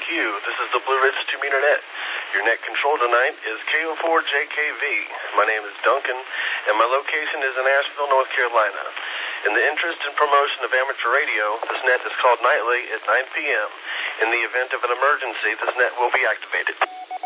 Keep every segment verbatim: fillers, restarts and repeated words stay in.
Q. This is the Blue Ridge two meter net. Your net control tonight is K O four J K V. My name is Duncan, and my location is in Asheville, North Carolina. In the interest and promotion of amateur radio, this net is called nightly at nine p m In the event of an emergency, this net will be activated.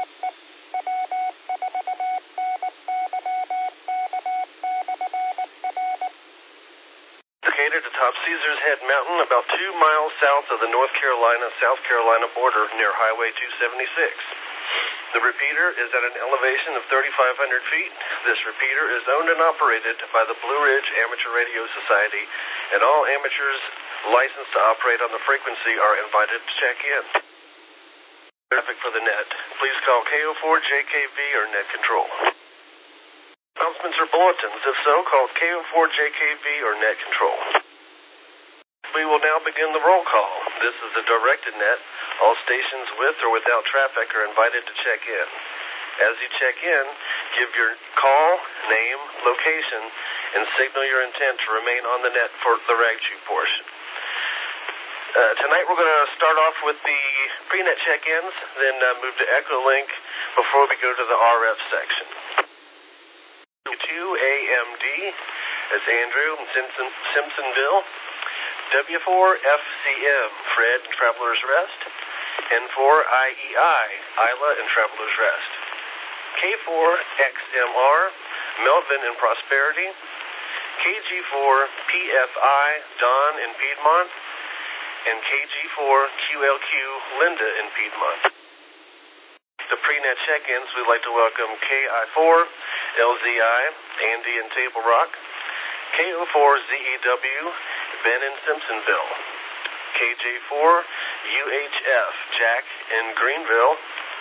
Located atop Caesar's Head Mountain, about two miles south of the North Carolina-South Carolina border near Highway two seventy-six. The repeater is at an elevation of thirty-five hundred feet. This repeater is owned and operated by the Blue Ridge Amateur Radio Society, and all amateurs licensed to operate on the frequency are invited to check in. Traffic for the net. Please call K O four J K V or net control. Announcements or bulletins. If so, call K O four J K V or net control. We will now begin the roll call. This is a directed net. All stations with or without traffic are invited to check in. As you check in, give your call, name, location, and signal your intent to remain on the net for the rag-chew portion. Uh, tonight we're going to start off with the pre-net check-ins, then uh, move to Echolink before we go to the R F section. two A M D, that's Andrew in Simpson, Simpsonville. W four F C M, Fred in Traveler's Rest. N four I E I, Isla in Traveler's Rest. K four X M R, Melvin in Prosperity. K G four P F I, Don in Piedmont. And K G four Q L Q, Linda in Piedmont. The pre-net check-ins, we'd like to welcome K I four L Z I, Andy in Table Rock. K O four Z E W, Ben in Simpsonville. K J four U H F, Jack in Greenville.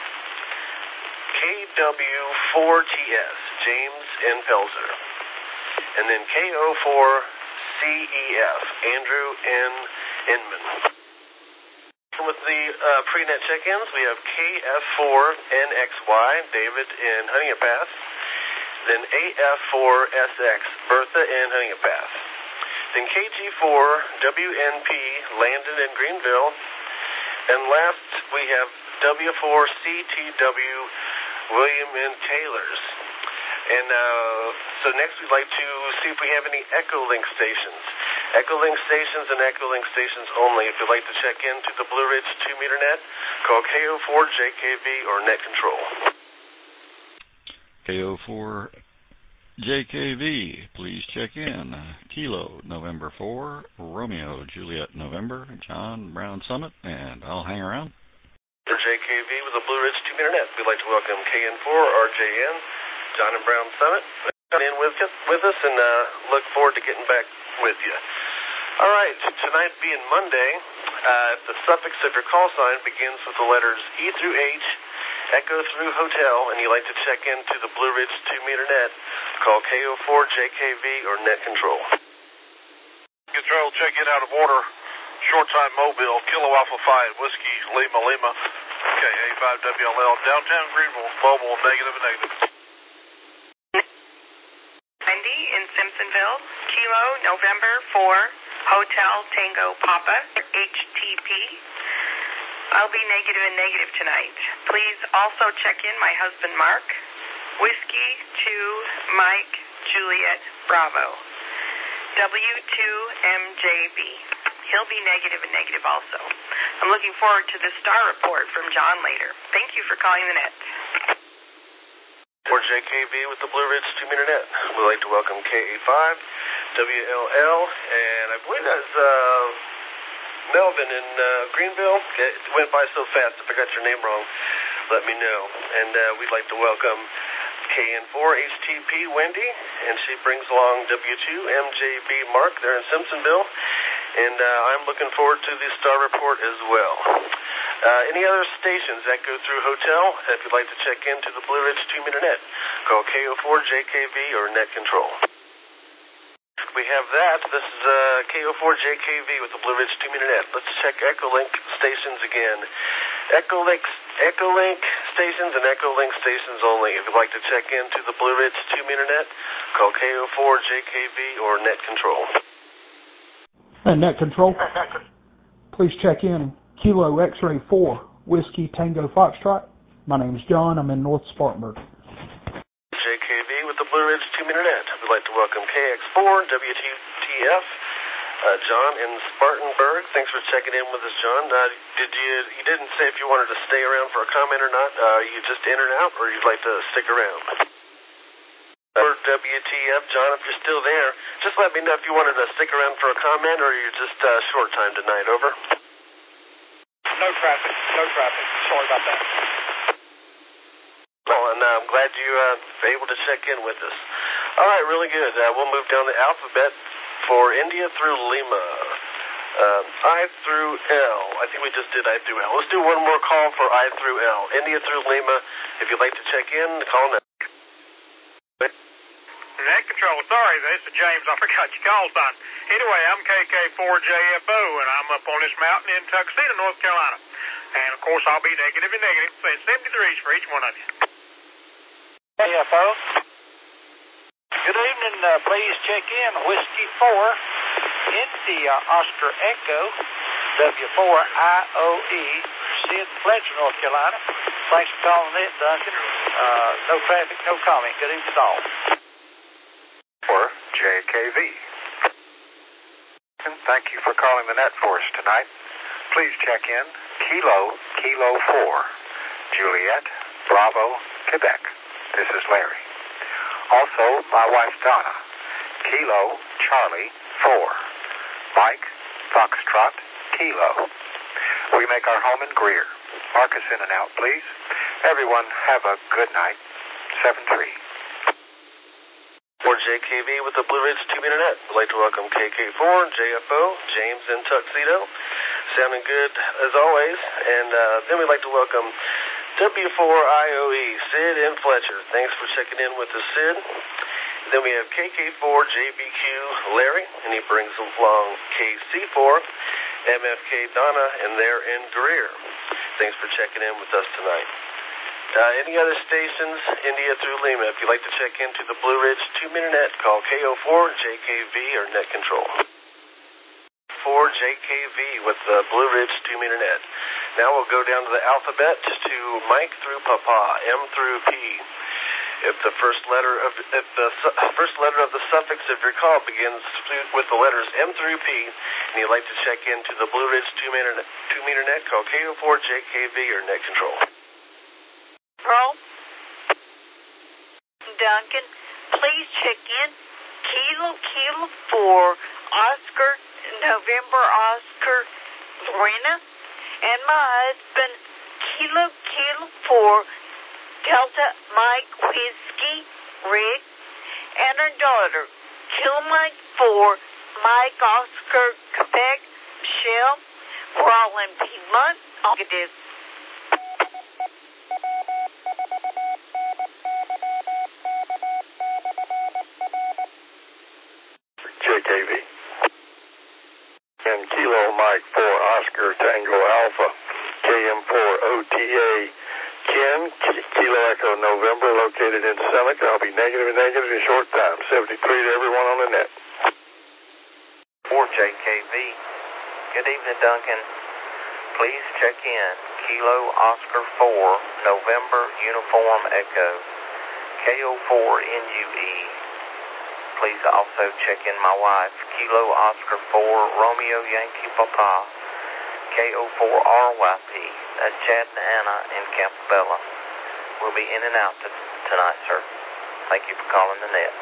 K W four T S, James in Pelzer. And then K O four C E F, Andrew in Inman. With the uh, pre-net check-ins, we have K F four N X Y, David in Honeypath. Then A F four S X, Bertha in Honeypath. Then K G four W N P, Landon in Greenville. And last, we have W four C T W, William in Taylors. And uh, so next we'd like to see if we have any Echolink stations. Echolink stations and Echolink stations only. If you'd like to check into the Blue Ridge two meter net, call K O four J K V or net control. K O four J K V, please check in. Kilo, November four, Romeo, Juliet, November, John, Brown Summit, and I'll hang around. For J K V with the Blue Ridge two meter net, we'd like to welcome K N four R J N, John and Brown Summit. Come in with, with us and uh, look forward to getting back with you. All right, tonight being Monday, uh, the suffix of your call sign begins with the letters E through H, Echo through Hotel, and you'd like to check into the Blue Ridge two meter net, call K O four J K V or net control. Control, check in out of order. Short time Mobile, Kilo Alpha five, Whiskey, Lima Lima, K A five W L L, downtown Greenville, mobile, negative and negative. Wendy in Simpsonville, Kilo, November four, Hotel Tango Papa, H T P. I'll be negative and negative tonight. Please also check in my husband Mark, Whiskey two, Mike, Juliet, Bravo, W two M J B. He'll be negative and negative also. I'm looking forward to the star report from John later. Thank you for calling the net. For J K V with the Blue Ridge two meter net, we'd like to welcome K A five W L L, and I believe that's uh, Melvin in uh, Greenville. It went by so fast, if I got your name wrong, let me know. And uh, we'd like to welcome K N four H T P Wendy, and she brings along W two M J B Mark there in Simpsonville. And uh, I'm looking forward to the star report as well. Uh, any other stations that go through Hotel, if you'd like to check into the Blue Ridge two meter net, call K O four J K V or net control. We have that. This is uh, K O four J K V with the Blue Ridge two meter net. Let's check Echolink stations again. Echolink, Echolink stations and Echolink stations only. If you'd like to check into the Blue Ridge two meter net, call K O four J K V or net control. And net control, please check in Kilo X-Ray four, Whiskey Tango Foxtrot. My name is John. I'm in North Spartanburg. J K V with the Blue Ridge two meter net. We'd like to welcome K X four W T T F. Uh, John in Spartanburg. Thanks for checking in with us, John. Uh, did you? You didn't say if you wanted to stay around for a comment or not. Uh, you just in and out, or you'd like to stick around? For W T F, John, if you're still there, just let me know if you wanted to stick around for a comment, or you're just uh, short time tonight. Over. No traffic. No traffic. Sorry about that. Oh, and uh, I'm glad you uh, were able to check in with us. All right, really good. Uh, we'll move down the alphabet for India through Lima. Uh, I through L. I think we just did I through L. Let's do one more call for I through L. India through Lima. If you'd like to check in, call now. Net Control, sorry, this is James. I forgot your call sign. Anyway, I'm K K four J F O, and I'm up on this mountain in Tuxedo, North Carolina. And, of course, I'll be negative and negative, saying seventy-threes for each one of you. K F O. Good evening. Uh, please check in. Whiskey four, India Oscar Echo, W four I O E, Sid Fletcher, North Carolina. Thanks for calling it, Duncan. Uh, no traffic, no comment. Good evening all. For J K V. Thank you for calling the net for us tonight. Please check in Kilo, Kilo four, Juliet, Bravo, Quebec. This is Larry. Also, my wife Donna, Kilo, Charlie, four, Mike, Foxtrot, Kilo. We make our home in Greer. Mark us in and out, please. Everyone, have a good night. seven three. For J K V with the Blue Ridge two meter net. We'd like to welcome K K four, J F O, James in Tuxedo. Sounding good as always. And uh, then we'd like to welcome W four I O E, Sid in Fletcher. Thanks for checking in with us, Sid. And then we have K K four, J B Q, Larry, and he brings along K C four, M F K, Donna, and they're in Greer. Thanks for checking in with us tonight. Uh, any other stations, India through Lima, if you'd like to check into the Blue Ridge two meter net, call K O four, J K V, or Net Control. four J K V with the Blue Ridge two meter net. Now we'll go down to the alphabet to Mike through Papa, M through P. If the first letter of if the su first letter of the suffix of your call begins with the letters M through P, and you'd like to check into the Blue Ridge two meter two meter net, call K O four, J K V, or Net Control. Pearl? Duncan, please check in Kilo Kilo four, Oscar, November Oscar, Lorena, and my husband, Kilo Kilo four, Delta Mike Whiskey, Rick, and our daughter, Kilo Mike four, Mike Oscar, Quebec, Michelle. We're all in Piedmont. Negative. J K V. And Kilo Mike four Oscar Tango Alpha, K M four O T A, Ken, Kilo Echo November, located in Seneca. I'll be negative and negative in a short time. seventy-three to everyone on the net. For J K V. Good evening, Duncan. Please check in Kilo Oscar four, November Uniform Echo, K O four N U E. Please also check in my wife, Kilo Oscar four, Romeo Yankee Papa, K O four R Y P. That's Chad and Anna in Campobello. We'll be in and out t tonight, sir. Thank you for calling the net.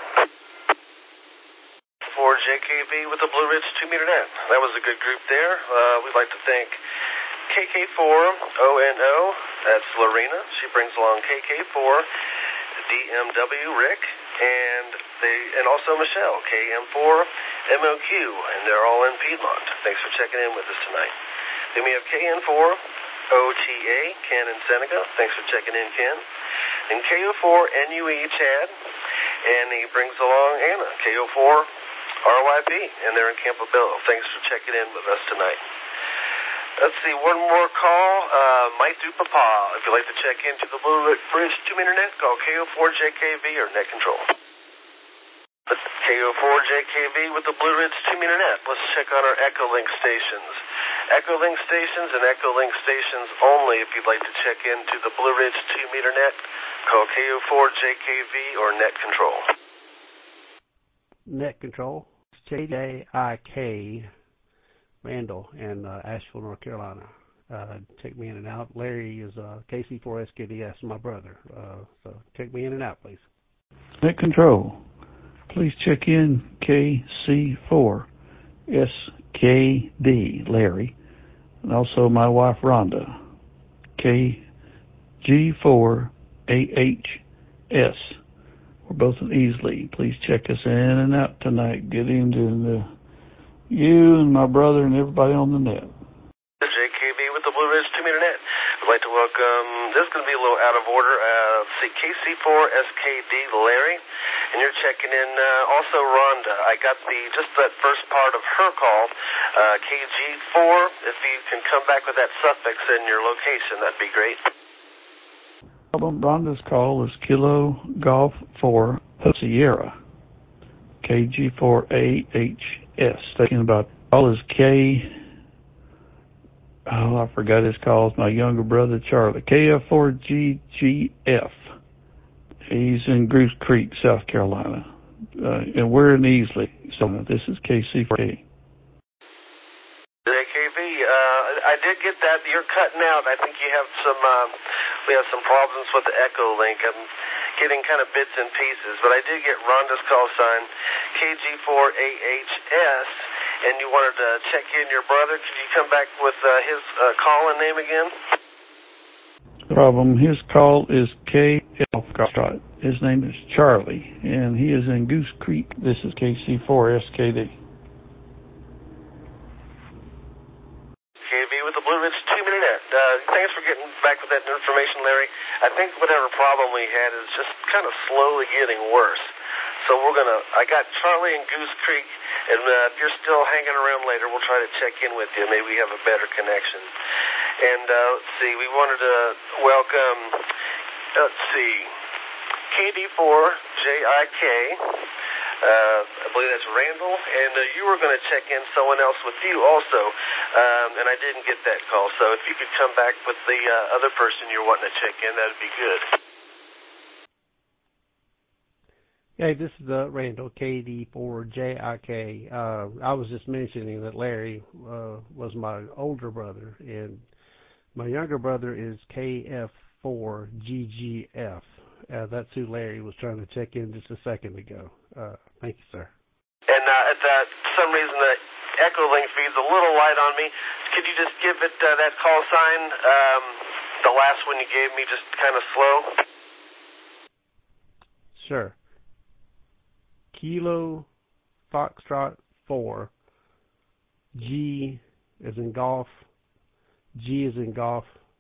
For J K V with the Blue Ridge two meter net. That was a good group there. Uh, we'd like to thank K K four O N O. That's Lorena. She brings along K K four, D M W, Rick, and they and also Michelle, K M four, M O Q, and they're all in Piedmont. Thanks for checking in with us tonight. Then we have K N four, O T A, Ken in Seneca. Thanks for checking in, Ken. And K O four, N U E, Chad, and he brings along Anna, K O four, R Y P, and they're in Campobello. Thanks for checking in with us tonight. Let's see, one more call. Uh, Mike through Papa. If you'd like to check into the Blue Ridge two meter net, call K O four J K V or Net Control. K O four J K V with the Blue Ridge two meter net. Let's check on our Echolink stations. Echolink stations and Echolink stations only. If you'd like to check into the Blue Ridge two meter net, call K O four J K V or Net Control. Net Control, J J I K, Randall in uh, Asheville, North Carolina. Uh, check me in and out. Larry is uh, K C four S K D S, my brother. Uh, so check me in and out, please. Net Control, please check in K C four S K D, Larry, and also my wife Rhonda, K G four A H S. We're both in Easley. Please check us in and out tonight. Get into the, you and my brother and everybody on the net. J K V with the Blue Ridge two meter net. I'd like to welcome, this is going to be a little out of order, uh, see K C four S K D, Larry, and you're checking in uh, also Rhonda. I got the just that first part of her call, uh, K G four. If you can come back with that suffix in your location, that'd be great. Rhonda's call is Kilo Golf four Sierra, K G four A H S. Thinking about all is K. Oh, I forgot his call. It's my younger brother, Charlie. K F four G G F. He's in Goose Creek, South Carolina. Uh, and we're in Easley. So this is K C four A. J K V, uh, I did get that. You're cutting out. I think you have some, uh, we have some problems with the Echolink. I'm getting kind of bits and pieces. But I did get Rhonda's call sign, K G four A H S. And you wanted to check in your brother. Could you come back with uh, his uh, call and name again? Problem. His call is K F. His name is Charlie, and he is in Goose Creek. This is K C four S K D. K V with the Blue Ridge two meter net. Uh, thanks for getting back with that information, Larry. I think whatever problem we had is just kind of slowly getting worse. So we're going to, I got Charlie in Goose Creek, and uh, if you're still hanging around later, we'll try to check in with you. Maybe we have a better connection. And uh, let's see, we wanted to welcome, let's see, K D four J I K, uh, I believe that's Randall, and uh, you were going to check in someone else with you also, um, and I didn't get that call. So if you could come back with the uh, other person you're wanting to check in, that would be good. Hey, this is uh, Randall, K D four J I K. Uh, I was just mentioning that Larry uh, was my older brother, and my younger brother is K F four G G F. Uh, that's who Larry was trying to check in just a second ago. Uh, thank you, sir. And uh, at that, for some reason, the Echolink feed's a little light on me. Could you just give it uh, that call sign, um, the last one you gave me, just kind of slow? Sure. Kilo Foxtrot four, G as in golf, G as in golf,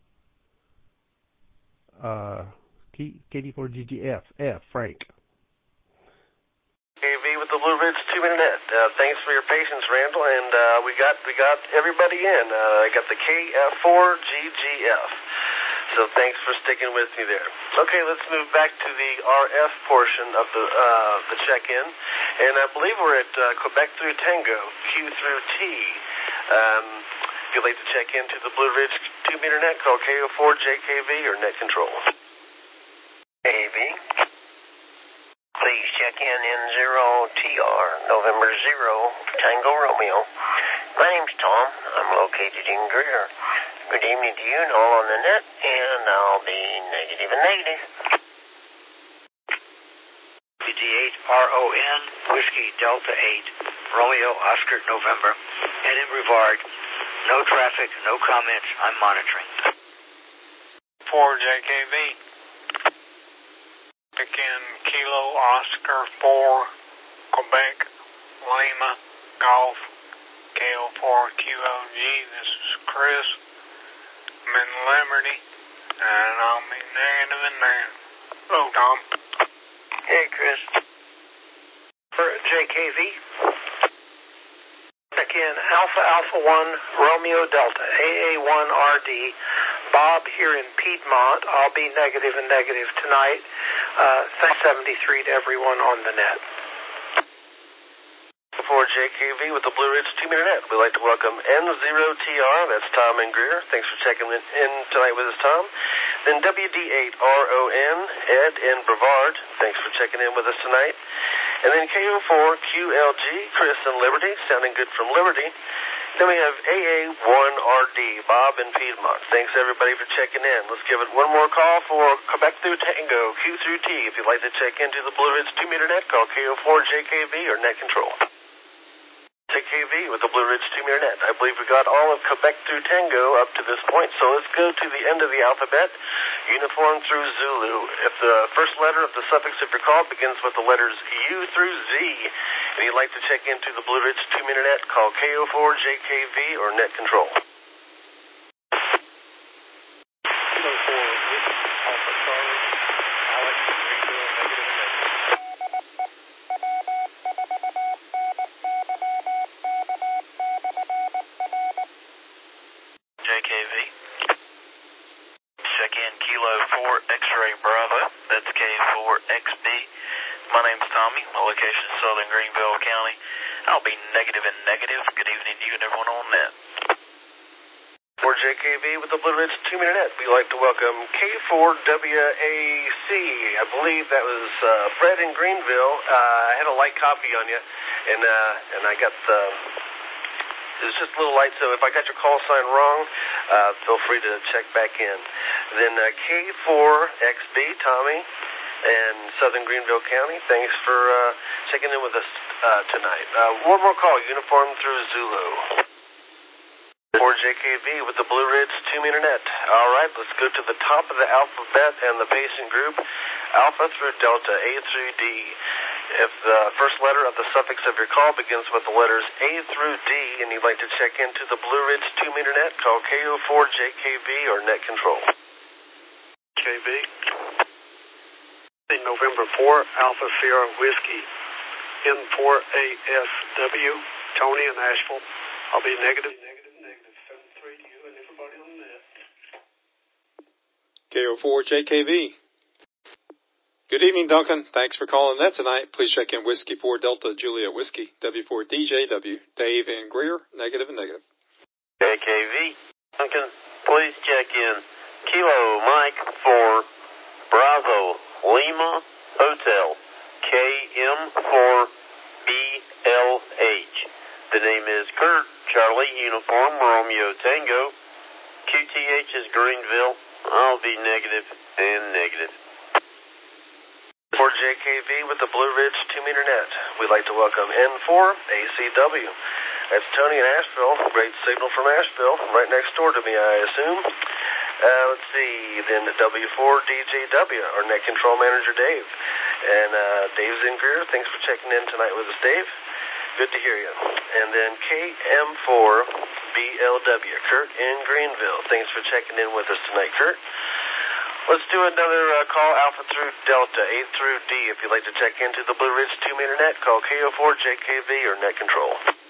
uh, K D four G G F, F, Frank. K V with the Blue Ridge two meter net. Uh, thanks for your patience, Randall, and uh, we got we got everybody in. Uh, I got the K F four G G F. So thanks for sticking with me there. Okay, let's move back to the R F portion of the uh, the check-in, and I believe we're at uh, Quebec through Tango, Q through T. Um, if you'd like to check into the Blue Ridge two meter net, call K O four J K V or Net Control. K V, please check in N zero T R, November zero, Tango Romeo. My name's Tom. I'm located in Greer. Good evening to you and all on the net, and I'll be negative and negative. B D eight R O N, Whiskey Delta eight, Romeo Oscar November, and in Brevard. No traffic, no comments, I'm monitoring. four J K V. Again, Kilo Oscar four, Quebec, Lima, Golf, K O four Q O G. This is Chris. I'm in Liberty, and I'll be negative in there. Hello, Tom. Hey, Chris. For J K V. Again, Alpha Alpha one, Romeo Delta, A A one R D. Bob here in Piedmont. I'll be negative and negative tonight. Uh, seventy-three to everyone on the net. four J K V with the Blue Ridge two meter net. We'd like to welcome N zero T R, that's Tom and Greer. Thanks for checking in tonight with us, Tom. Then W D eight R O N, Ed in Brevard. Thanks for checking in with us tonight. And then K O four Q L G, Chris in Liberty, sounding good from Liberty. Then we have A A one R D, Bob in Piedmont. Thanks, everybody, for checking in. Let's give it one more call for Quebec through Tango, Q through T. If you'd like to check into the Blue Ridge two meter net, call K O four J K V or Net Control. J K V with the Blue Ridge two meter net. I believe we got all of Quebec through Tango up to this point, so let's go to the end of the alphabet, uniform through Zulu. If the first letter of the suffix of your call begins with the letters U through Z, and you'd like to check into the Blue Ridge two meter net, call K O four J K V or Net Control. J K V. Check in Kilo four X-Ray Bravo. That's K four X B. My name's Tommy. My location is Southern Greenville County. I'll be negative and negative. Good evening to you and everyone on net. For J K V with the Blue Ridge two meter net, we'd like to welcome K four W A C. I believe that was uh, Fred in Greenville. Uh, I had a light copy on you, and uh, and I got the... It was just a little light, so if I got your call sign wrong, uh, feel free to check back in. Then uh, K four X B, Tommy, and Southern Greenville County, thanks for uh, checking in with us uh, tonight. Uh, one more call, uniform through Zulu. For J K V with the Blue Ridge two meter net. All right, let's go to the top of the alphabet and the patient group, Alpha through Delta, A through D. If the first letter of the suffix of your call begins with the letters A through D and you'd like to check into the Blue Ridge two meter net, call K O four J K V or Net Control. J V. November four, Alpha Sierra Whiskey, N four A S W, Tony in Asheville. I'll be negative, negative, negative, seven three to you and everybody on the net. K O four J K V. Good evening, Duncan. Thanks for calling net tonight. Please check in Whiskey four Delta Juliet Whiskey, W four D J W, Dave and Greer, negative and negative. J K V. Duncan, please check in Kilo Mike four Bravo Lima Hotel, K M four B L H. The name is Kurt, Charlie Uniform Romeo Tango. Q T H is Greenville. I'll be negative and negative. For J K V with the Blue Ridge two meter net, we'd like to welcome N four A C W. That's Tony in Asheville. Great signal from Asheville, right next door to me, I assume. Uh, let's see, then W four D J W, our Net Control Manager, Dave. And uh, Dave's in Greer. Thanks for checking in tonight with us, Dave. Good to hear you. And then K M four B L W, Kurt in Greenville. Thanks for checking in with us tonight, Kurt. Let's do another uh, call, Alpha through Delta, A through D. If you'd like to check into the Blue Ridge two meter net, call K O four J K V or Net Control.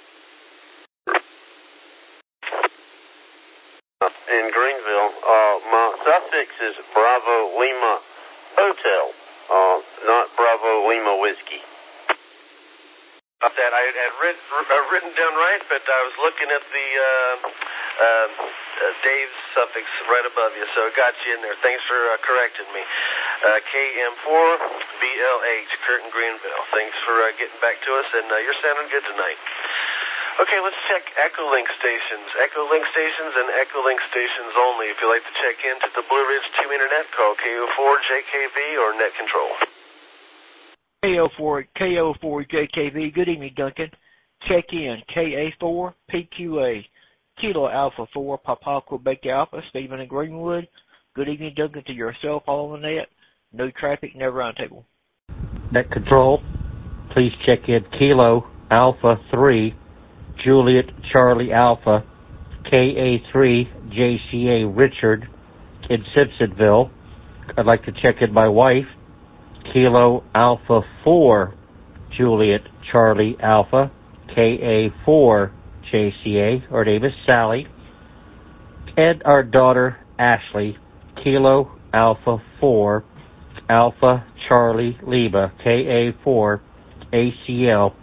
In Greenville, uh, my suffix is Bravo Lima Hotel, uh, not Bravo Lima Whiskey. That I had writ, uh, written down right, but I was looking at the uh, uh, uh, Dave's suffix right above you, so it got you in there. Thanks for uh, correcting me. Uh, K M four B L H, Kurt in Greenville. Thanks for uh, getting back to us, and uh, you're sounding good tonight. Okay, let's check Echolink stations. Echolink stations and Echolink stations only. If you'd like to check into the Blue Ridge two meter net, call K O four J K V or Net Control. K O four K O four J K V. Good evening, Duncan. Check in K A four P Q A, Kilo Alpha four Papa Quebec Alpha, Stephen in Greenwood. Good evening, Duncan, to yourself all on the net. No traffic, no roundtable. Net Control, please check in Kilo Alpha three, Juliet Charlie Alpha, K A three J C A Richard in Simpsonville. I'd like to check in my wife, Kilo Alpha four Juliet Charlie Alpha, K A four J C A, her name is Sally, and our daughter Ashley, Kilo Alpha four Alpha Charlie Lima, K A four A C L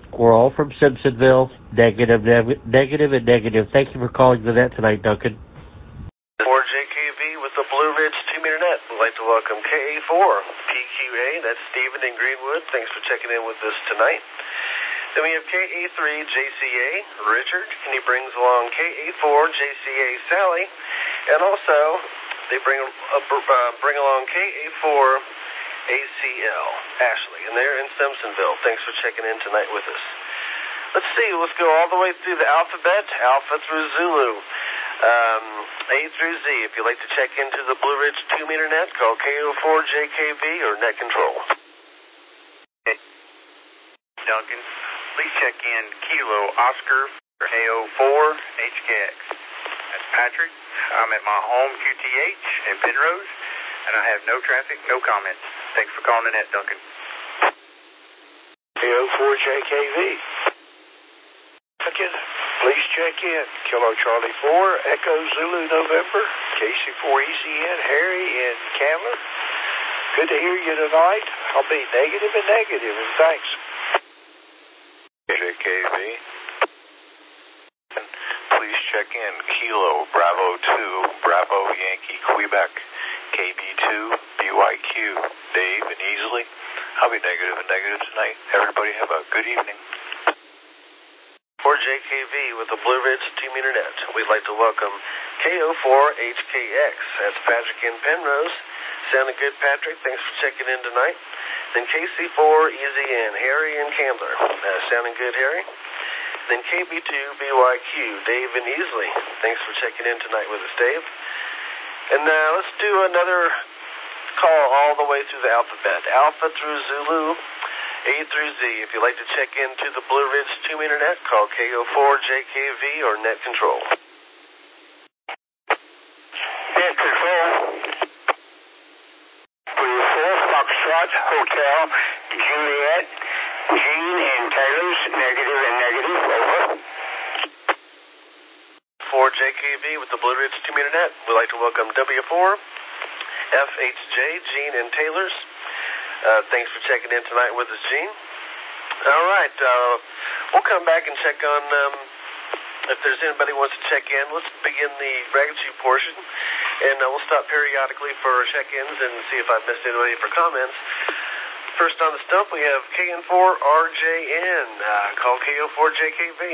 We're all from Simpsonville. Negative, ne- negative, and negative. Thank you for calling the net tonight, Duncan. four J K V with the Blue Ridge two-meter net. We'd like to welcome K A four P Q A. That's Stephen in Greenwood. Thanks for checking in with us tonight. Then we have K A three J C A, Richard, and he brings along K A four J C A, Sally, and also they bring uh, uh, bring along K A four A C L, Ashley, and they're in Simpsonville. Thanks for checking in tonight with us. Let's see, let's go all the way through the alphabet, Alpha through Zulu. Um, A through Z. If you'd like to check into the Blue Ridge two-meter net, call K O four J K V or net control. Duncan, please check in Kilo Oscar for A O four H K X. That's Patrick. I'm at my home Q T H in Penrose, and I have no traffic, no comments. Thanks for calling the net, Duncan. A O four J K V. Duncan, please check in. Kilo Charlie four, Echo Zulu November, K C four E C N, Harry in Candler. Good to hear you tonight. I'll be negative and negative, and thanks. J K V. Please check in Kilo Bravo two, Bravo Yankee Quebec, K B two, B Y Q, Dave and Easley. I'll be negative and negative tonight. Everybody have a good evening. four J K V with the Blue Ridge two-meter net. We'd like to welcome K O four H K X. That's Patrick in Penrose. Sounding good, Patrick. Thanks for checking in tonight. Then K C four E Z N, Harry in Candler. Uh, sounding good, Harry. Then K B two B Y Q, Dave in Easley. Thanks for checking in tonight with us, Dave. And uh, let's do another call all the way through the alphabet. Alpha through Zulu, A through Z. If you'd like to check into the Blue Ridge two-meter net, call K O four J K V or net control. Net control. Blue four Foxtrot Hotel Juliet, Jean and Taylor's, negative and negative, over. four J K V with the Blue Ridge two-meter net. We'd like to welcome W four F H J, Jean and Taylor's. Uh, thanks for checking in tonight with us, Gene. All right, uh, we'll come back and check on um, if there's anybody who wants to check in. Let's begin the gratitude portion, and uh, we'll stop periodically for check-ins and see if I've missed anybody for comments. First on the stump, we have K N four R J N. Uh, call K O four J K V.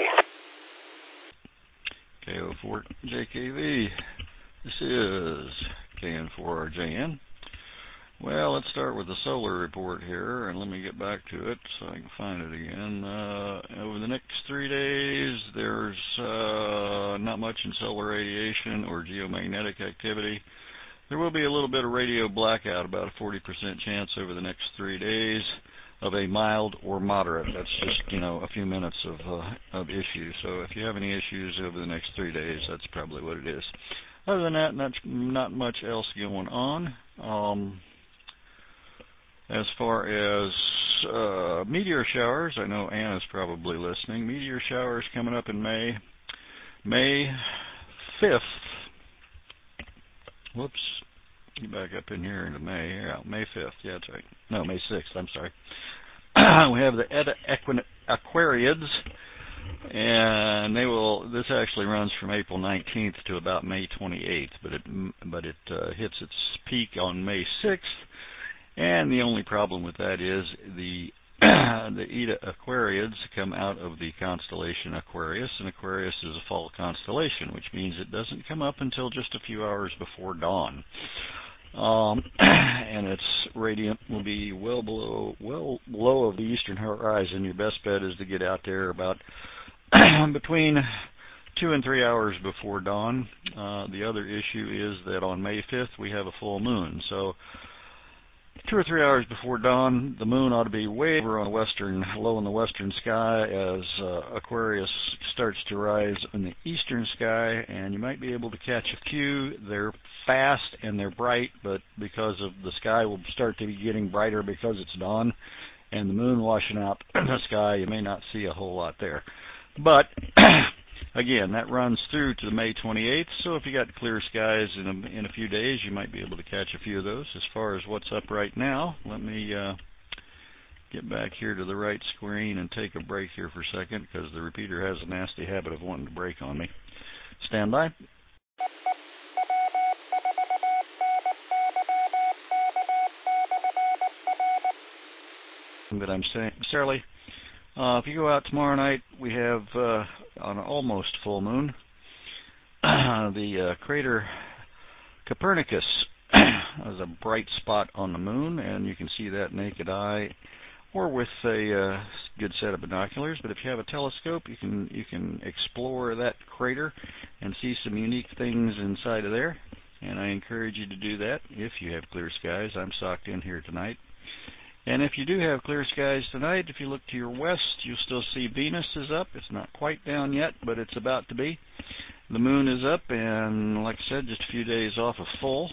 K O four J K V. This is K N four R J N. Well, let's start with the solar report here, and let me get back to it so I can find it again. Uh, over the next three days, there's uh, not much in solar radiation or geomagnetic activity. There will be a little bit of radio blackout, about a forty percent chance over the next three days of a mild or moderate. That's just, you know, a few minutes of uh, of issue. So if you have any issues over the next three days, that's probably what it is. Other than that, not, not much else going on. Um, As far as uh, meteor showers, I know Anna's probably listening. Meteor showers coming up in May. May fifth. Whoops. Get back up in here into May. Yeah, May fifth. Yeah, that's right. No, May sixth. I'm sorry. We have the Eta Aquariids, and they will. This actually runs from April nineteenth to about May twenty-eighth, but it but it uh, hits its peak on May sixth. And the only problem with that is the the Eta Aquariids come out of the constellation Aquarius, and Aquarius is a fall constellation, which means it doesn't come up until just a few hours before dawn. Um, and its radiant will be well below well below of the eastern horizon. Your best bet is to get out there about between two and three hours before dawn. Uh, the other issue is that on May fifth we have a full moon, so two or three hours before dawn, the moon ought to be way over on the western, low in the western sky as uh, Aquarius starts to rise in the eastern sky, and you might be able to catch a few. They're fast and they're bright, but because of the sky will start to be getting brighter because it's dawn, and the moon washing out the sky, you may not see a whole lot there. But again, that runs through to May twenty-eighth, so if you got clear skies in a, in a few days, you might be able to catch a few of those. As far as what's up right now, let me uh, get back here to the right screen and take a break here for a second because the repeater has a nasty habit of wanting to break on me. Stand by. That I'm saying, Sarah, uh, if you go out tomorrow night, we have uh, on an almost full moon the uh, crater Copernicus is a bright spot on the moon, and you can see that naked eye or with a uh, good set of binoculars. But if you have a telescope, you can you can explore that crater and see some unique things inside of there. And I encourage you to do that if you have clear skies. I'm socked in here tonight. And if you do have clear skies tonight, if you look to your west, you'll still see Venus is up. It's not quite down yet, but it's about to be. The moon is up, and like I said, just a few days off of full.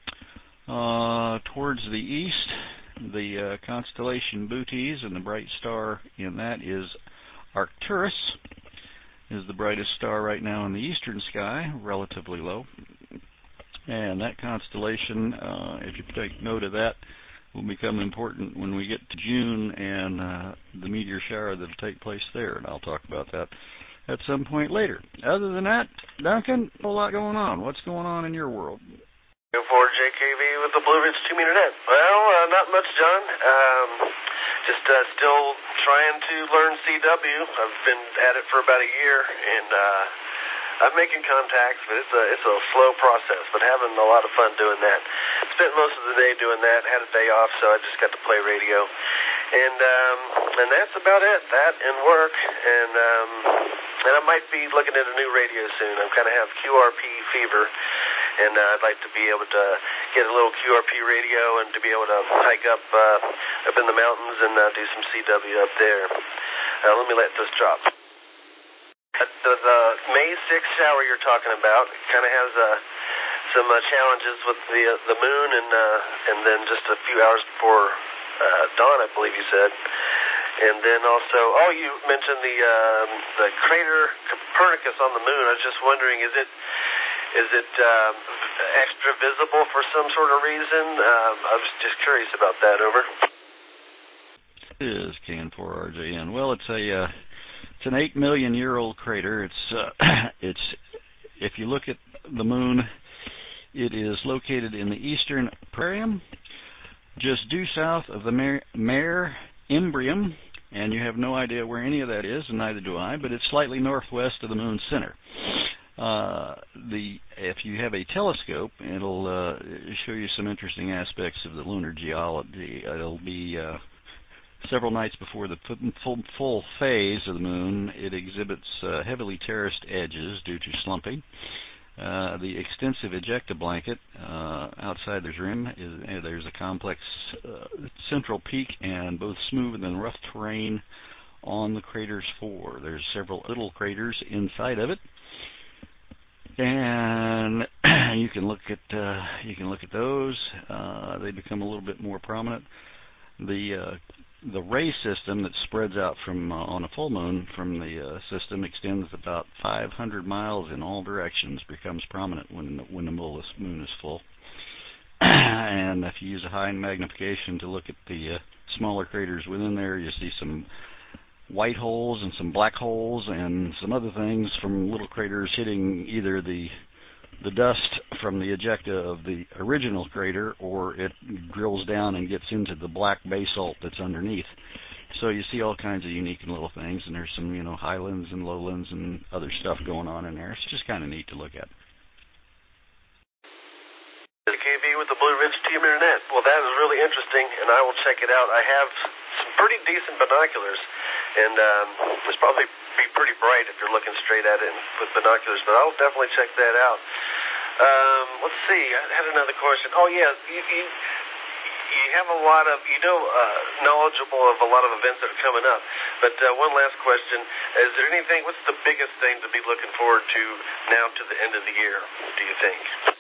Uh, towards the east, the uh, constellation Bootes, and the bright star in that is Arcturus, is the brightest star right now in the eastern sky, relatively low. And that constellation, uh, if you take note of that, will become important when we get to June and uh, the meteor shower that will take place there, and I'll talk about that at some point later. Other than that, Duncan, a whole lot going on. What's going on in your world? For J K V with the Blue Ridge two meter net. Well, uh, not much, John. Um, just uh, still trying to learn C W. I've been at it for about a year, and uh, I'm making contacts, but it's a it's a slow process. But having a lot of fun doing that. Spent most of the day doing that. Had a day off, so I just got to play radio, and um, and that's about it. That and work, and um, and I might be looking at a new radio soon. I'm kind of have Q R P fever. And uh, I'd like to be able to get a little Q R P radio and to be able to hike up uh, up in the mountains and uh, do some C W up there. Uh, let me let this drop. Uh, the, the May sixth shower you're talking about kind of has uh, some uh, challenges with the uh, the moon and uh, and then just a few hours before uh, dawn, I believe you said. And then also, oh, you mentioned the uh, the crater Copernicus on the moon. I was just wondering, is it Is it um, extra visible for some sort of reason? Um, I was just curious about that. Over. It is K N four R J N. Well, it's a uh, it's an eight million year old crater. It's uh, it's if you look at the moon, it is located in the eastern Aquarium, just due south of the Mare, Mare Imbrium, and you have no idea where any of that is, and neither do I. But it's slightly northwest of the moon's center. Uh, the if you have a telescope, it'll uh, show you some interesting aspects of the lunar geology. It'll be uh, several nights before the full, full phase of the moon. It exhibits uh, heavily terraced edges due to slumping. Uh, the extensive ejecta blanket uh, outside the rim is uh, there's a complex uh, central peak and both smooth and rough terrain on the crater's floor. There's several little craters inside of it. And you can look at uh, you can look at those. Uh, they become a little bit more prominent. The uh, the ray system that spreads out from uh, on a full moon from the uh, system extends about five hundred miles in all directions. Becomes prominent when when the moon is full. And if you use a high magnification to look at the uh, smaller craters within there, you see some white holes and some black holes and some other things from little craters hitting either the the dust from the ejecta of the original crater, or it drills down and gets into the black basalt that's underneath. So you see all kinds of unique and little things, and there's some, you know, highlands and lowlands and other stuff going on in there. It's just kind of neat to look at. K V with the Blue Ridge two meter net. Well, that is really interesting, and I will check it out. I have some pretty decent binoculars, and um, it's probably be pretty bright if you're looking straight at it with binoculars, but I'll definitely check that out. Um, let's see. I had another question. Oh, yeah, you, you, you have a lot of, you know, uh, knowledgeable of a lot of events that are coming up, but uh, one last question. Is there anything, what's the biggest thing to be looking forward to now to the end of the year, do you think?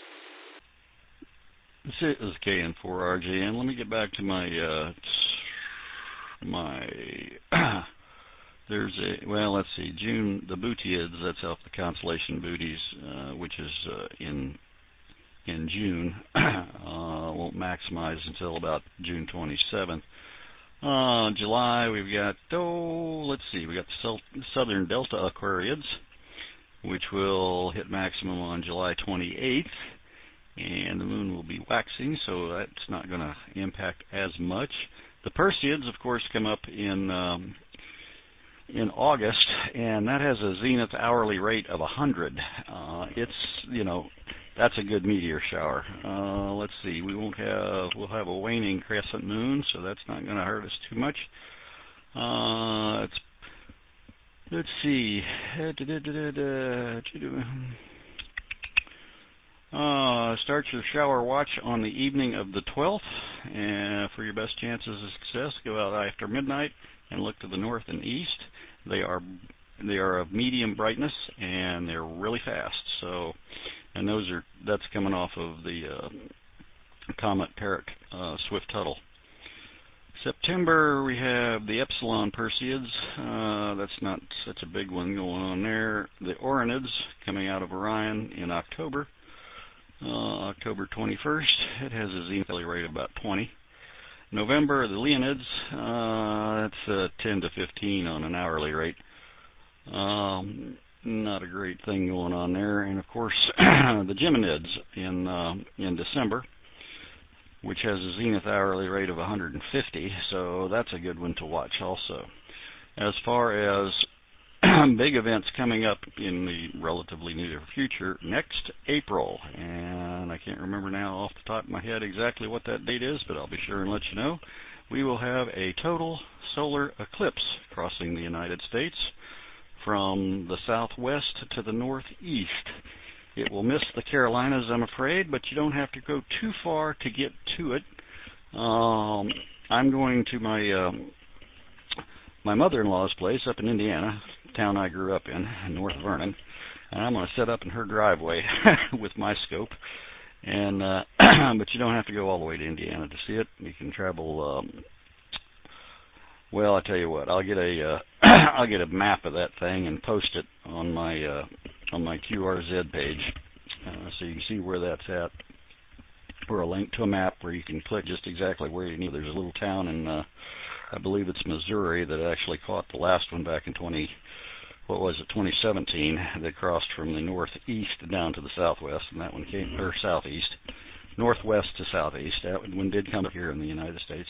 This is K N four R J N. Let me get back to my, uh, my, there's a, well, let's see, June, the Boutids, that's off the constellation Bootes, uh, which is uh, in in June, uh, won't maximize until about June twenty-seventh. Uh, July, we've got, oh, let's see, we got the Southern Delta Aquariids, which will hit maximum on July twenty-eighth, and the moon will be waxing, so that's not going to impact as much. The Perseids, of course, come up in um, in August, and that has a zenith hourly rate of one hundred. Uh, it's, you know, that's a good meteor shower. Uh, let's see, we won't have, we'll have a waning crescent moon, so that's not going to hurt us too much. Uh, it's, let's see, uh, start your shower watch on the evening of the twelfth, and for your best chances of success, go out after midnight and look to the north and east. They are they are of medium brightness, and they're really fast. So, and those are that's coming off of the uh, Comet Parrot uh, Swift-Tuttle. September, we have the Epsilon Perseids. Uh, that's not such a big one going on there. The Oranids coming out of Orion in October. Uh, October twenty-first, it has a zenith rate of about twenty. November, the Leonids, uh, that's uh, ten to fifteen on an hourly rate. Um, not a great thing going on there. And of course, the Geminids in uh, in December, which has a zenith hourly rate of one hundred fifty, so that's a good one to watch also. As far as big events coming up in the relatively near future, next April, and I can't remember now off the top of my head exactly what that date is, but I'll be sure and let you know. We will have a total solar eclipse crossing the United States from the southwest to the northeast. It will miss the Carolinas, I'm afraid, but you don't have to go too far to get to it. Um, I'm going to my uh, my mother-in-law's place up in Indiana, town I grew up in, North Vernon, and I'm going to set up in her driveway with my scope. And uh, but you don't have to go all the way to Indiana to see it. You can travel. Um, well, I tell you what, I'll get a uh, I'll get a map of that thing and post it on my uh, on my Q R Z page, uh, so you can see where that's at. Or a link to a map where you can click just exactly where you need. There's a little town in, uh, I believe it's Missouri, that actually caught the last one back in twenty. What was it, twenty seventeen, that crossed from the northeast down to the southwest, and that one came, or southeast, northwest to southeast. That one did come up here in the United States.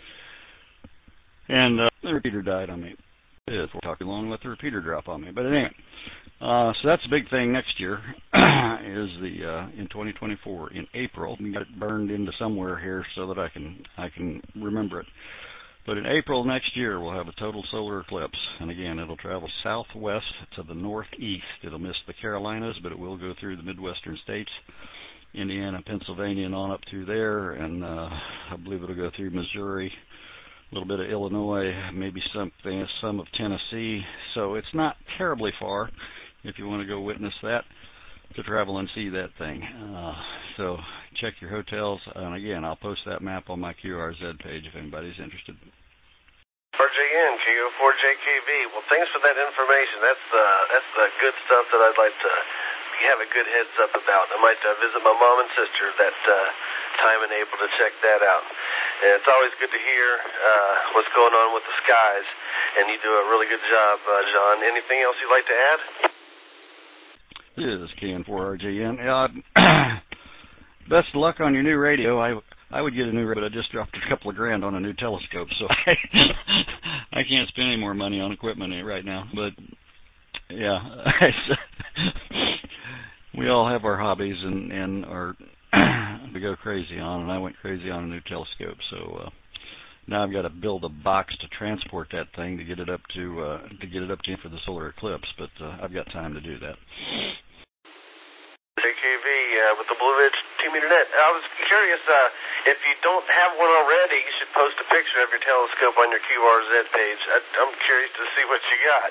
And uh, the repeater died on me. It is. We're talking long, let the repeater drop on me. But anyway, uh, so that's a big thing next year, is the, uh, in twenty twenty-four, in April. We got it burned into somewhere here so that I can, I can remember it. But in April next year, we'll have a total solar eclipse. And again, it'll travel southwest to the northeast. It'll miss the Carolinas, but it will go through the Midwestern states, Indiana, Pennsylvania, and on up through there. And uh, I believe it'll go through Missouri, a little bit of Illinois, maybe something, some of Tennessee. So it's not terribly far if you want to go witness that, to travel and see that thing. Uh, so check your hotels, and again, I'll post that map on my Q R Z page if anybody's interested. R J N, K O four J K V. Well, thanks for that information. That's the uh, that's the good stuff that I'd like to have a good heads up about. I might uh, visit my mom and sister that uh, time and able to check that out. And it's always good to hear uh, what's going on with the skies, and you do a really good job, uh, John. Anything else you'd like to add? This is K N four R J N. Uh, best of luck on your new radio. I I would get a new radio, but I just dropped a couple of grand on a new telescope, so I, I can't spend any more money on equipment right now. But yeah, we all have our hobbies and and our we go crazy on, and I went crazy on a new telescope. So uh, now I've got to build a box to transport that thing to get it up to uh, to get it up to for the solar eclipse. But uh, I've got time to do that. J K V uh, with the Blue Ridge two meter net. I was curious, uh, if you don't have one already, you should post a picture of your telescope on your Q R Z page. I, I'm curious to see what you got.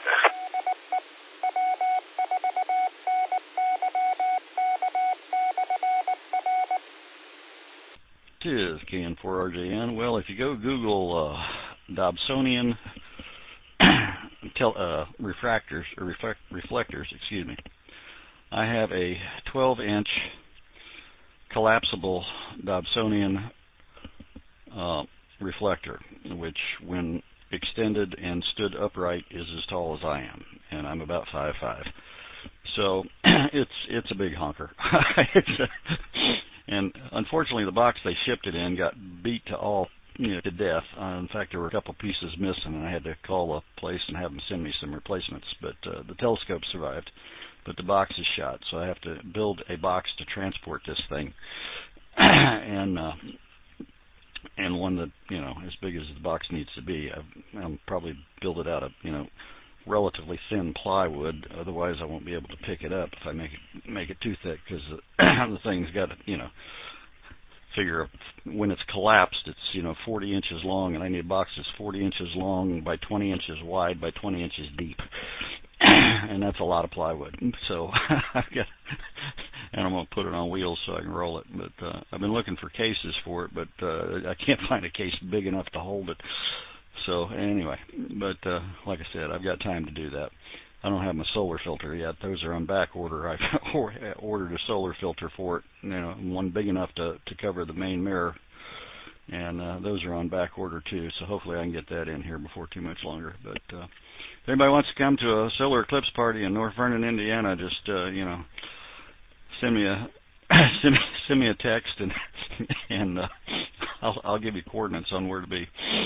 It is K N four R J N. Well, if you go Google uh, Dobsonian tel- uh, refractors or reflect- reflectors, excuse me, I have a twelve inch collapsible Dobsonian uh, reflector, which when extended and stood upright is as tall as I am, and I'm about five five. So it's it's a big honker. it's a, and unfortunately, the box they shipped it in got beat to all you know to death. Uh, in fact, there were a couple pieces missing, and I had to call a place and have them send me some replacements. But uh, the telescope survived, but the box is shot, so I have to build a box to transport this thing, and uh, and one that you know as big as the box needs to be. I've, I'll probably build it out of you know. relatively thin plywood. Otherwise, I won't be able to pick it up if I make it make it too thick, because the, the thing's got to, you know, figure when it's collapsed, it's you know forty inches long, and I need a box that's forty inches long by twenty inches wide by twenty inches deep, and that's a lot of plywood. So I've got, and I'm gonna put it on wheels so I can roll it. But uh, I've been looking for cases for it, but uh, I can't find a case big enough to hold it. So anyway, but uh, like I said, I've got time to do that. I don't have my solar filter yet. Those are on back order. I've ordered a solar filter for it, you know, one big enough to, to cover the main mirror, and uh, those are on back order too. So hopefully I can get that in here before too much longer. But uh, if anybody wants to come to a solar eclipse party in North Vernon, Indiana, just uh, you know, send me a send me, send me a text, and and uh, I'll, I'll give you coordinates on where to be.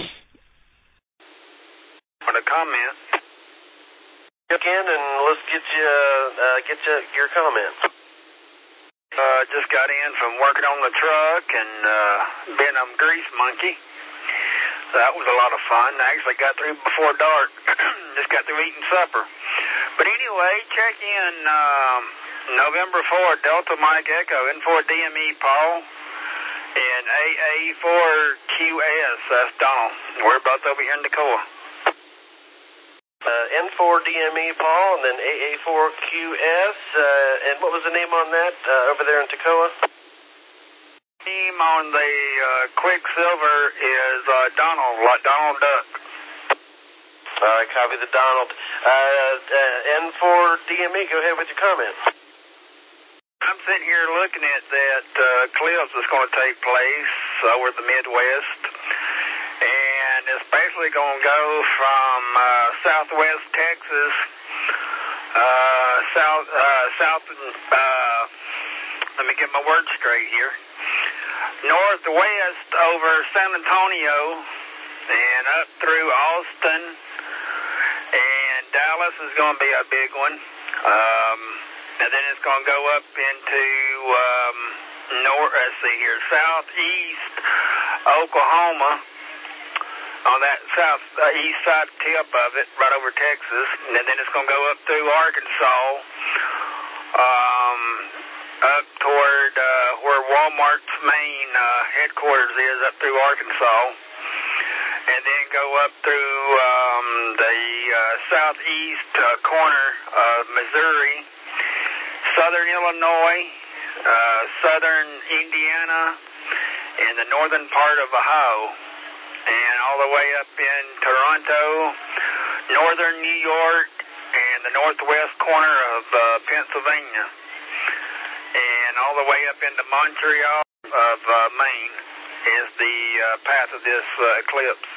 For the comment. Again, and let's get you uh, get you your comment. Uh, just got in from working on the truck and uh, being a grease monkey. That was a lot of fun. I actually got through before dark. Just got through eating supper. But anyway, check in um, November fourth, Delta Mike Echo, N four D M E Paul, and A A four Q S. That's Donald. We're both over here in Decoa. Uh, N four D M E Paul, and then A A four Q S, uh, and what was the name on that uh, over there in Toccoa? Name on the uh, Quicksilver is uh, Donald, like Donald Duck. All right, copy the Donald. Uh, uh, N four D M E, go ahead with your comment. I'm sitting here looking at that uh, eclipse that's going to take place over the Midwest. And especially going to go from uh, southwest Texas, uh, south, uh, south, uh, let me get my words straight here, northwest over San Antonio and up through Austin, and Dallas is going to be a big one, um, and then it's going to go up into, um, north, let's see here, southeast Oklahoma, on that south uh, east side tip of it, right over Texas, and then it's going to go up through Arkansas, um, up toward uh, where Walmart's main uh, headquarters is, up through Arkansas, and then go up through um, the uh, southeast uh, corner of Missouri, southern Illinois, uh, southern Indiana, and the northern part of Ohio, and all the way up in Toronto, northern New York, and the northwest corner of uh, Pennsylvania, and all the way up into Montreal of uh, Maine is the uh, path of this uh, eclipse.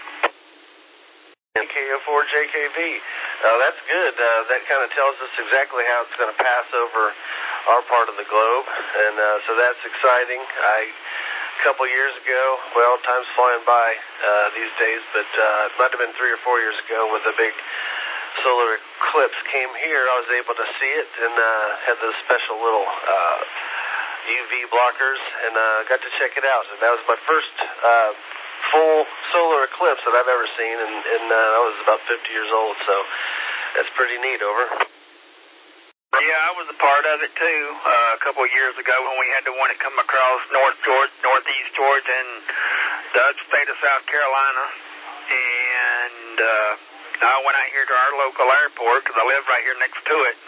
K O four J K V. Uh, that's good. Uh, that kind of tells us exactly how it's going to pass over our part of the globe, and uh, so that's exciting. I, a couple years ago, well, time's flying by uh, these days, but uh, it might have been three or four years ago when the big solar eclipse came here. I was able to see it and uh, had those special little uh, U V blockers, and uh, got to check it out. And that was my first uh, full solar eclipse that I've ever seen, and, and uh, I was about fifty years old, so that's pretty neat. Over. Yeah, I was a part of it too uh, a couple of years ago when we had the one that come across North Georgia, Northeast Georgia, and the state of South Carolina. And uh, I went out here to our local airport because I live right here next to it,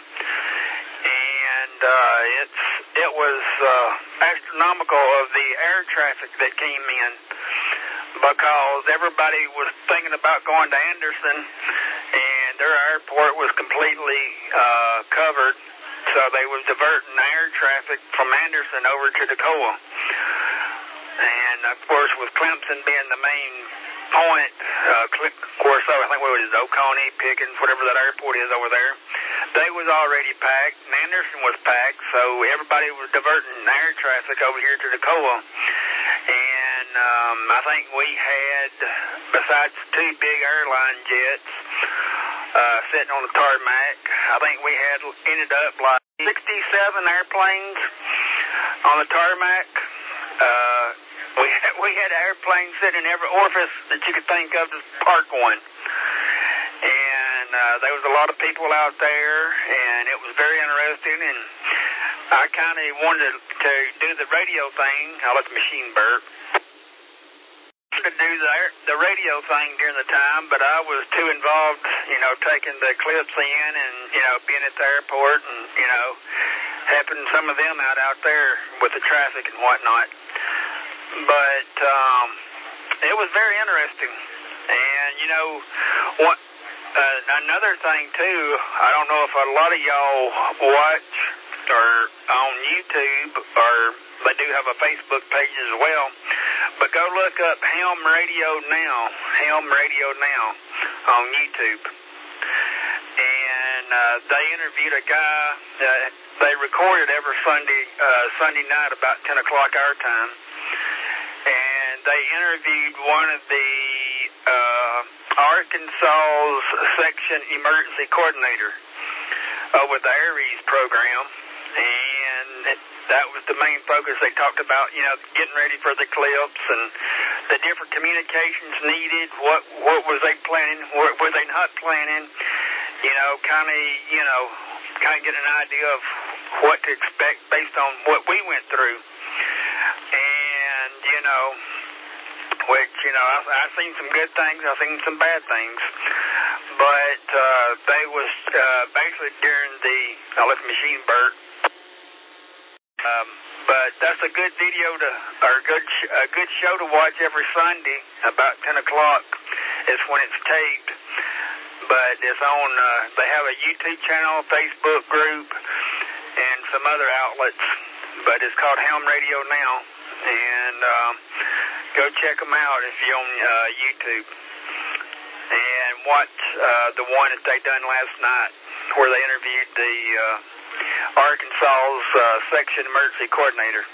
and uh, it's it was uh, astronomical of the air traffic that came in, because everybody was thinking about going to Anderson, and their airport was completely uh, covered, so they was diverting air traffic from Anderson over to Decoa. And, of course, with Clemson being the main Point, uh, Corso, I think what it is, Oconee, Pickens, whatever that airport is over there, they was already packed, and Anderson was packed, so everybody was diverting air traffic over here to Toccoa. And um, I think we had, besides two big airline jets uh, sitting on the tarmac, I think we had ended up like sixty-seven airplanes on the tarmac. Uh, we had, we had airplanes sitting in every orifice that you could think of to park one. And uh, there was a lot of people out there, and it was very interesting, and I kind of wanted to, to do the radio thing. I'll let the machine burp. To do the, the radio thing during the time, but I was too involved, you know, taking the clips in and, you know, being at the airport and, you know, helping some of them out out there with the traffic and whatnot. But um, it was very interesting. And, you know, what, uh, another thing, too, I don't know if a lot of y'all watch or on YouTube, or they do have a Facebook page as well, but go look up Helm Radio Now, Helm Radio Now on YouTube. And uh, they interviewed a guy that they recorded every Sunday, uh, Sunday night about ten o'clock our time. And they interviewed one of the uh, Arkansas's section emergency coordinator uh, with the ARES program. And that was the main focus. They talked about, you know, getting ready for the clips and the different communications needed. What what was they planning? What were they not planning? You know, kind of, you know, kind of get an idea of what to expect based on what we went through. And, you know, which, you know, I've, I've seen some good things. I've seen some bad things. But uh, they was uh, basically during the, I'll let the machine burp. Um, but that's a good video to, or a good, a good show to watch every Sunday about ten o'clock is when it's taped. But it's on, uh, they have a YouTube channel, Facebook group, and some other outlets. But it's called Helm Radio Now. And um, go check them out if you're on uh, YouTube. And watch uh, the one that they done last night where they interviewed the Uh, Arkansas's uh, section emergency coordinator.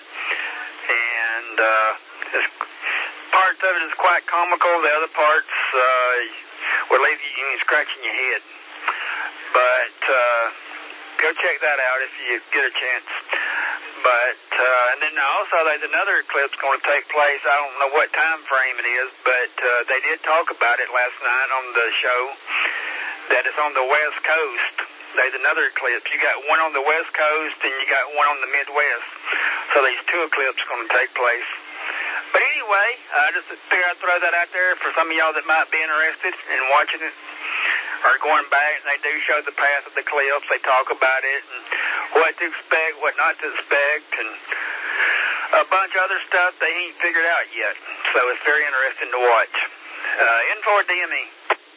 And uh, this, parts of it is quite comical. The other parts uh, will leave you scratching your head. But uh, go check that out if you get a chance. But uh, and then also there's another clip's going to take place. I don't know what time frame it is, but uh, they did talk about it last night on the show. That it's on the West Coast. There's another clip. You got one on the West Coast and you got one on the Midwest. So these two clips going to take place. But anyway, I uh, just figured I'd throw that out there for some of y'all that might be interested in watching it or going back. And they do show the path of the clips. They talk about it and what to expect, what not to expect, and a bunch of other stuff they ain't figured out yet. So it's very interesting to watch. Uh, in for D M E.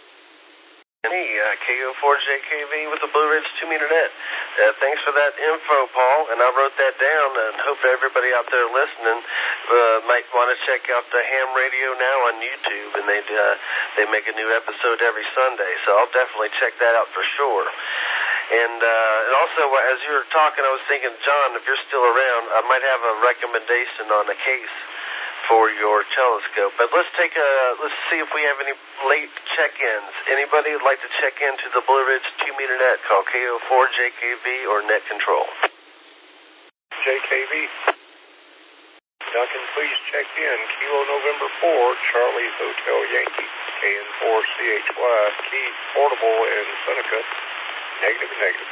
Me, uh, K O four J K V with the Blue Ridge two meter net. Uh, thanks for that info, Paul, and I wrote that down, and hope everybody out there listening uh, might want to check out the Ham Radio Now on YouTube, and they uh, they make a new episode every Sunday, so I'll definitely check that out for sure. And, uh, and also, as you were talking, I was thinking, John, if you're still around, I might have a recommendation on a case for your telescope. But let's take a, let's see if we have any late check-ins. Anybody would like to check into the Blue Ridge two meter net? Call K O four J K V or Net Control. J K V. Duncan, please check in. Kilo November four, Charlie Hotel Yankee, K N four C H Y, Key Portable in Seneca. Negative, negative.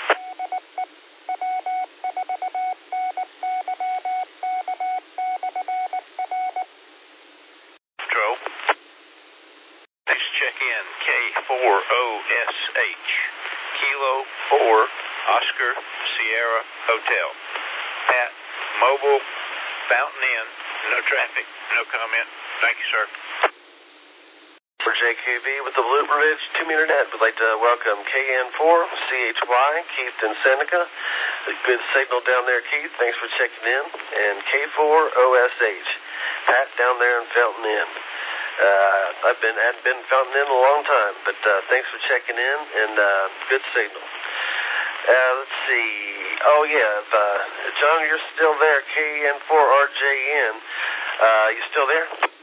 K four O S H, Kilo four, Oscar Sierra Hotel. Pat, mobile, Fountain Inn, no traffic, no comment. Thank you, sir. For J K V with the Blue Ridge two meter net, we'd like to welcome K N four, C H Y, Keith in Seneca. A good signal down there, Keith. Thanks for checking in. And K four O S H, Pat down there in Fountain Inn. Uh, I've been hadn't been Fountain Inn in a long time, but uh, thanks for checking in, and uh, good signal. Uh, let's see. Oh, yeah, if, uh, John, you're still there, K N four R J N. Uh, you still there?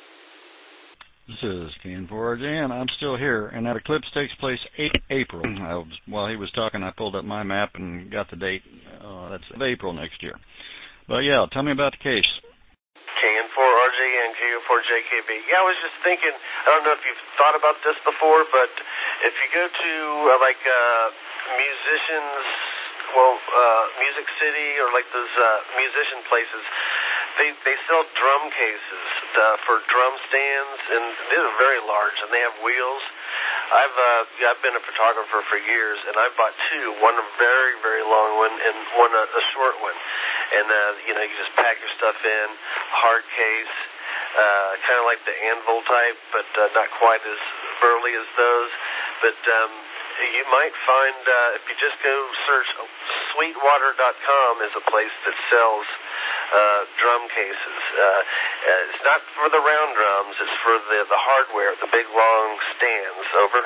This is K N four R J N. I'm still here, and that eclipse takes place eighth April. I was, while he was talking, I pulled up my map and got the date. Uh, that's April next year. But, yeah, tell me about the case. K N four R J N, K O four J K B. Yeah, I was just thinking, I don't know if you've thought about this before, but if you go to, uh, like, uh, musicians, well, uh, Music City or, like, those uh, musician places, they they sell drum cases uh, for drum stands, and they're very large, and they have wheels. I've uh, yeah, I've been a photographer for years, and I've bought two, one a very, very long one and one a, a short one. And, uh, you know, you just pack your stuff in, hard case, uh, kind of like the Anvil type, but uh, not quite as burly as those. But um, you might find, uh, if you just go search, sweetwater dot com is a place that sells uh, drum cases. Uh, it's not for the round drums, it's for the, the hardware, the big long stands. Over.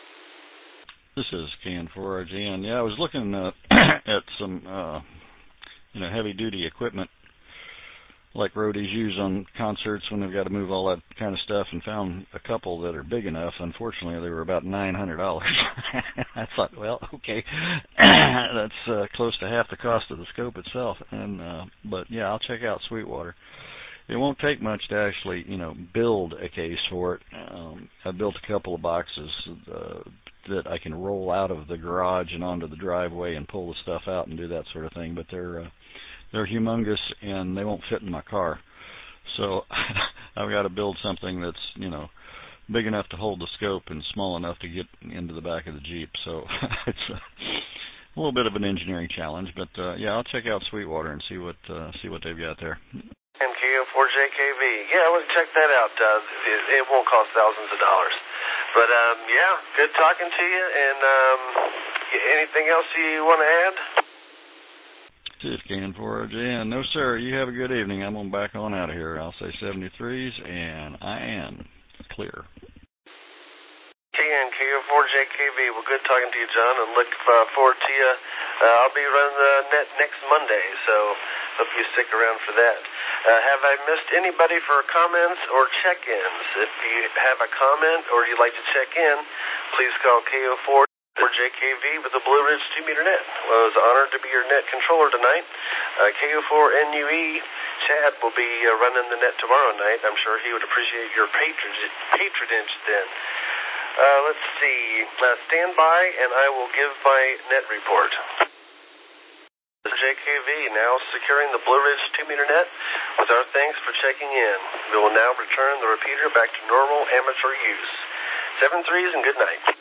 This is K N four R J N. Yeah, I was looking uh, at some... Uh, you know, heavy-duty equipment like roadies use on concerts when they've got to move all that kind of stuff, and found a couple that are big enough. Unfortunately, they were about nine hundred dollars. I thought, well, okay, that's uh, close to half the cost of the scope itself. And uh, but, yeah, I'll check out Sweetwater. It won't take much to actually, you know, build a case for it. Um, I built a couple of boxes uh, that I can roll out of the garage and onto the driveway and pull the stuff out and do that sort of thing. But they're uh, they're humongous, and they won't fit in my car. So I've got to build something that's, you know, big enough to hold the scope and small enough to get into the back of the Jeep. So it's a, a little bit of an engineering challenge. But uh, yeah, I'll check out Sweetwater and see what uh, see what they've got there. And K O four J K V. Yeah, let's check that out. Uh, it, it won't cost thousands of dollars. But, um, yeah, good talking to you. And um, anything else you want to add? This is K N four R J N. No, sir. You have a good evening. I'm going back on out of here. I'll say seventy-threes, and I am clear. K N K O four J K V. Well, good talking to you, John, and look uh, forward to you. Uh, I'll be running the net next Monday, so hope you stick around for that. Uh, have I missed anybody for comments or check-ins? If you have a comment or you'd like to check in, please call K O four or J K V with the Blue Ridge two meter net. Well, I was honored to be your net controller tonight. Uh, K O four N U E, Chad will be uh, running the net tomorrow night. I'm sure he would appreciate your patronage, patronage then. Uh, let's see. Uh, stand by, and I will give my net report. J K V now securing the Blue Ridge two meter net with our thanks for checking in. We will now return the repeater back to normal amateur use. Seven threes and good night.